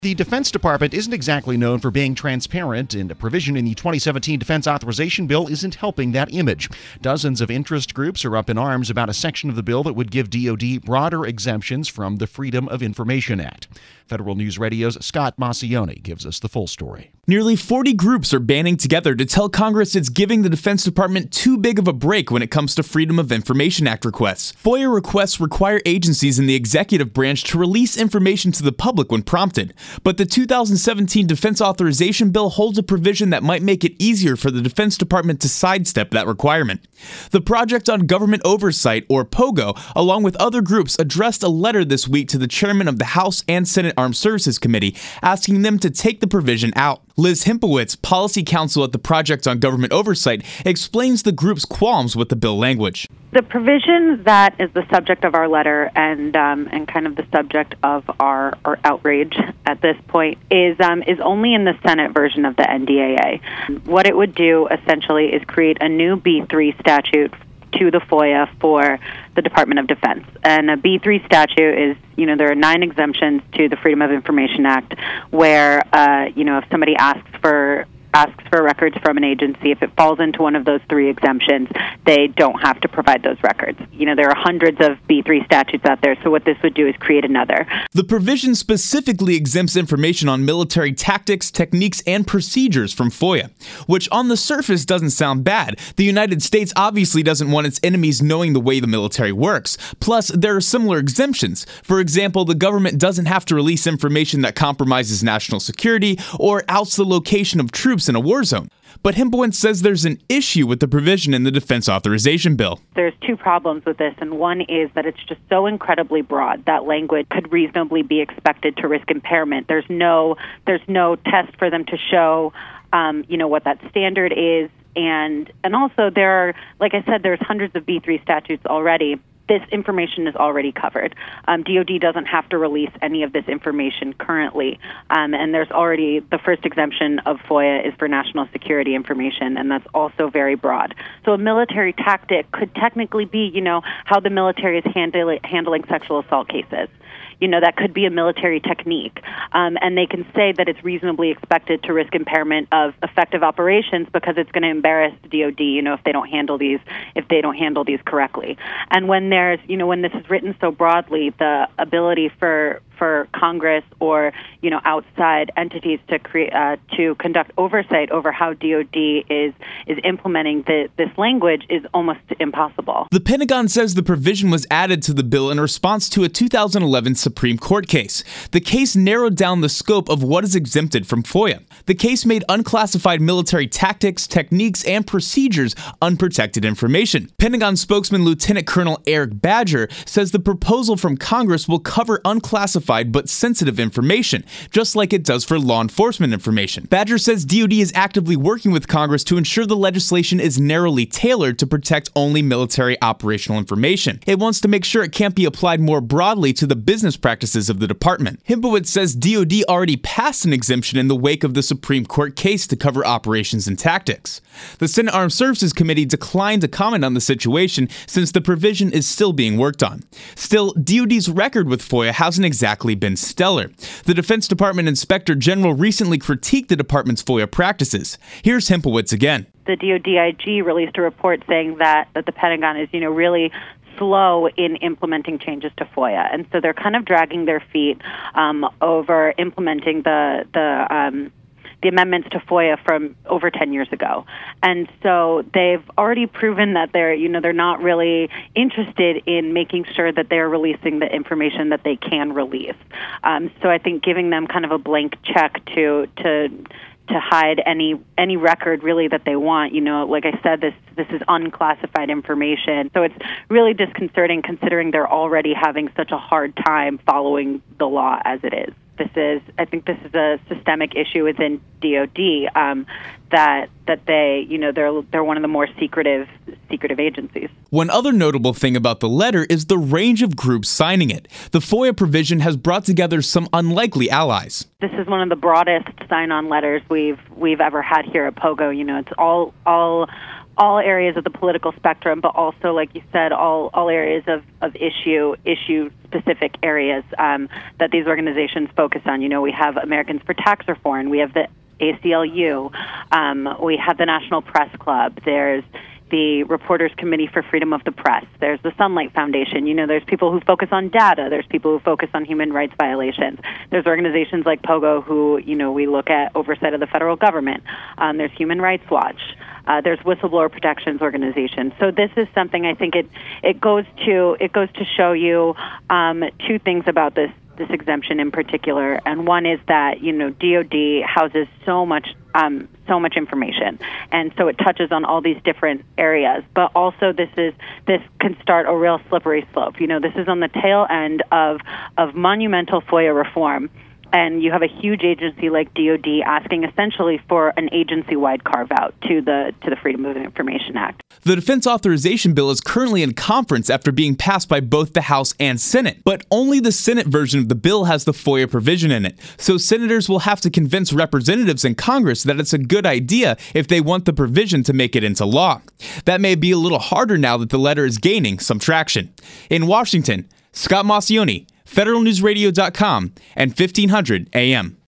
The Defense Department isn't exactly known for being transparent, and a provision in the 2017 Defense Authorization Bill isn't helping that image. Dozens of interest groups are up in arms about a section of the bill that would give DoD broader exemptions from the Freedom of Information Act. Federal News Radio's Scott Maucione gives us the full story. Nearly 40 groups are banding together to tell Congress it's giving the Defense Department too big of a break when it comes to Freedom of Information Act requests. FOIA requests require agencies in the executive branch to release information to the public when prompted. But the 2017 Defense Authorization Bill holds a provision that might make it easier for the Defense Department to sidestep that requirement. The Project on Government Oversight, or POGO, along with other groups, addressed a letter this week to the chairman of the House and Senate Armed Services Committee, asking them to take the provision out. Liz Himpowitz, policy counsel at the Project on Government Oversight, explains the group's qualms with the bill language. The provision that is the subject of our letter and kind of the subject of our outrage at this point is only in the Senate version of the NDAA. What it would do essentially is create a new B3 statute to the FOIA for the Department of Defense. And a B3 statute is, there are 9 exemptions to the Freedom of Information Act where, if somebody asks for records from an agency, if it falls into one of those 3 exemptions, they don't have to provide those records. There are hundreds of B3 statutes out there, so what this would do is create another. The provision specifically exempts information on military tactics, techniques, and procedures from FOIA, which on the surface doesn't sound bad. The United States obviously doesn't want its enemies knowing the way the military works. Plus, there are similar exemptions. For example, the government doesn't have to release information that compromises national security or outs the location of troops in a war zone. But Himpowitz says there's an issue with the provision in the Defense Authorization Bill. There's 2 problems with this, and one is that it's just so incredibly broad that language could reasonably be expected to risk impairment. There's no test for them to show, what that standard is, and also there are, like I said, there's hundreds of B3 statutes already. This information is already covered. DoD doesn't have to release any of this information currently. And there's already the first exemption of FOIA is for national security information, and that's also very broad. So a military tactic could technically be, how the military is handling sexual assault cases. That could be a military technique. And they can say that it's reasonably expected to risk impairment of effective operations because it's going to embarrass DoD, if they don't handle these correctly. And when when this is written so broadly, the ability for Congress or outside entities to conduct oversight over how DoD is implementing this language is almost impossible. The Pentagon says the provision was added to the bill in response to a 2011 Supreme Court case. The case narrowed down the scope of what is exempted from FOIA. The case made unclassified military tactics, techniques, and procedures unprotected information. Pentagon spokesman Lieutenant Colonel Eric Badger says the proposal from Congress will cover unclassified but sensitive information, just like it does for law enforcement information. Badger says DoD is actively working with Congress to ensure the legislation is narrowly tailored to protect only military operational information. It wants to make sure it can't be applied more broadly to the business practices of the department. Himpowitz says DoD already passed an exemption in the wake of the Supreme Court case to cover operations and tactics. The Senate Armed Services Committee declined to comment on the situation since the provision is still being worked on. Still, DoD's record with FOIA hasn't exactly been stellar. The Defense Department Inspector General recently critiqued the department's FOIA practices. Here's Himpowitz again. The DoDIG released a report saying that the Pentagon is, really slow in implementing changes to FOIA, and so they're kind of dragging their feet over implementing the amendments to FOIA from over 10 years ago. And so they've already proven that they're not really interested in making sure that they're releasing the information that they can release. So I think giving them kind of a blank check to hide any record really that they want. Like I said, this is unclassified information. So it's really disconcerting considering they're already having such a hard time following the law as it is. I think this is a systemic issue within DoD that they, they're one of the more secretive agencies. One other notable thing about the letter is the range of groups signing it. The FOIA provision has brought together some unlikely allies. This is one of the broadest sign-on letters we've ever had here at POGO. It's all all areas of the political spectrum, but also, like you said, all areas of issue-specific areas that these organizations focus on. You know, we have Americans for Tax Reform, we have the ACLU, we have the National Press Club, there's the Reporters Committee for Freedom of the Press, there's the Sunlight Foundation. You know, there's people who focus on data, there's people who focus on human rights violations. There's organizations like POGO who, you know, we look at oversight of the federal government. There's Human Rights Watch. There's whistleblower protections organizations. So this is something I think it goes to show you two things about this exemption in particular, and one is that, you know, DoD houses so much information, and so it touches on all these different areas. But also, this can start a real slippery slope. You know, this is on the tail end of monumental FOIA reform. And you have a huge agency like DoD asking essentially for an agency-wide carve-out to the Freedom of Information Act. The defense authorization bill is currently in conference after being passed by both the House and Senate. But only the Senate version of the bill has the FOIA provision in it. So senators will have to convince representatives in Congress that it's a good idea if they want the provision to make it into law. That may be a little harder now that the letter is gaining some traction. In Washington, Scott Maucione, federalnewsradio.com, and 1500 AM.